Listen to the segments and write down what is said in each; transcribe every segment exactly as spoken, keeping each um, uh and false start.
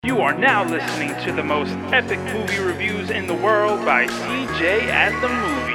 You are now listening to the most epic movie reviews in the world by C J at the Movies.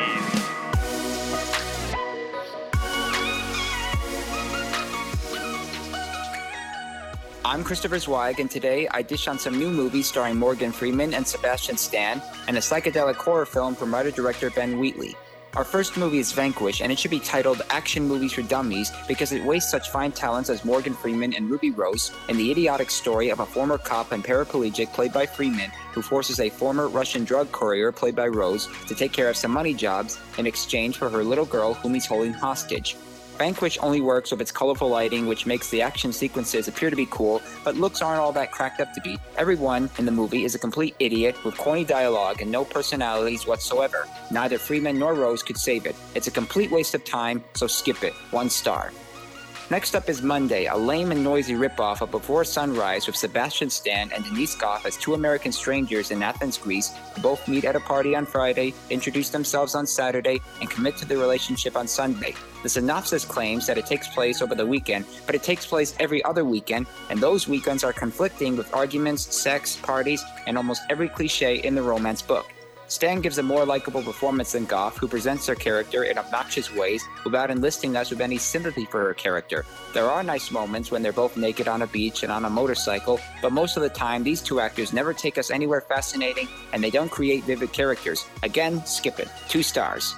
I'm Christopher Zweig, and today I dish on some new movies starring Morgan Freeman and Sebastian Stan, and a psychedelic horror film from writer-director Ben Wheatley. Our first movie is Vanquish, and it should be titled Action Movies for Dummies because it wastes such fine talents as Morgan Freeman and Ruby Rose in the idiotic story of a former cop and paraplegic played by Freeman who forces a former Russian drug courier played by Rose to take care of some money jobs in exchange for her little girl whom he's holding hostage. Vanquish only works with its colorful lighting, which makes the action sequences appear to be cool, but looks aren't all that cracked up to be. Everyone in the movie is a complete idiot with corny dialogue and no personalities whatsoever. Neither Freeman nor Rose could save it. It's a complete waste of time, so skip it. One star. Next up is Monday, a lame and noisy ripoff of Before Sunrise with Sebastian Stan and Denise Gough as two American strangers in Athens, Greece, who both meet at a party on Friday, introduce themselves on Saturday, and commit to their relationship on Sunday. The synopsis claims that it takes place over the weekend, but it takes place every other weekend, and those weekends are conflicting with arguments, sex, parties, and almost every cliche in the romance book. Stan gives a more likable performance than Gough, who presents her character in obnoxious ways without enlisting us with any sympathy for her character. There are nice moments when they're both naked on a beach and on a motorcycle, but most of the time these two actors never take us anywhere fascinating and they don't create vivid characters. Again, skip it. Two stars.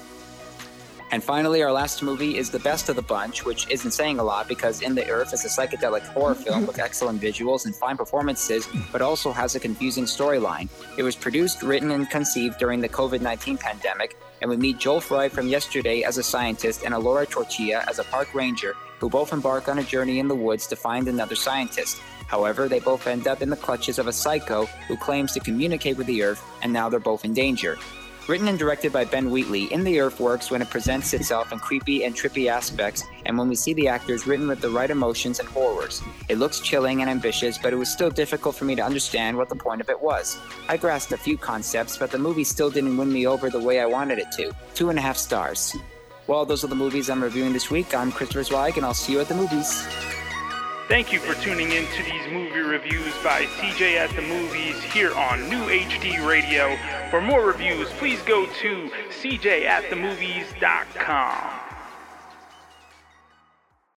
And finally, our last movie is the best of the bunch, which isn't saying a lot because In the Earth is a psychedelic horror film with excellent visuals and fine performances, but also has a confusing storyline. It was produced, written, and conceived during the covid nineteen pandemic, and we meet Joel Fry from Yesterday as a scientist and Alora Torchia as a park ranger, who both embark on a journey in the woods to find another scientist. However, they both end up in the clutches of a psycho who claims to communicate with the Earth, and now they're both in danger. Written and directed by Ben Wheatley, In the Earth works when it presents itself in creepy and trippy aspects and when we see the actors written with the right emotions and horrors. It looks chilling and ambitious, but it was still difficult for me to understand what the point of it was. I grasped a few concepts, but the movie still didn't win me over the way I wanted it to. Two and a half stars. Well, those are the movies I'm reviewing this week. I'm Christopher Zweig, and I'll see you at the movies. Thank you for tuning in to these movie reviews by C J at the Movies here on New H D Radio. For more reviews, please go to c j at the movies dot com.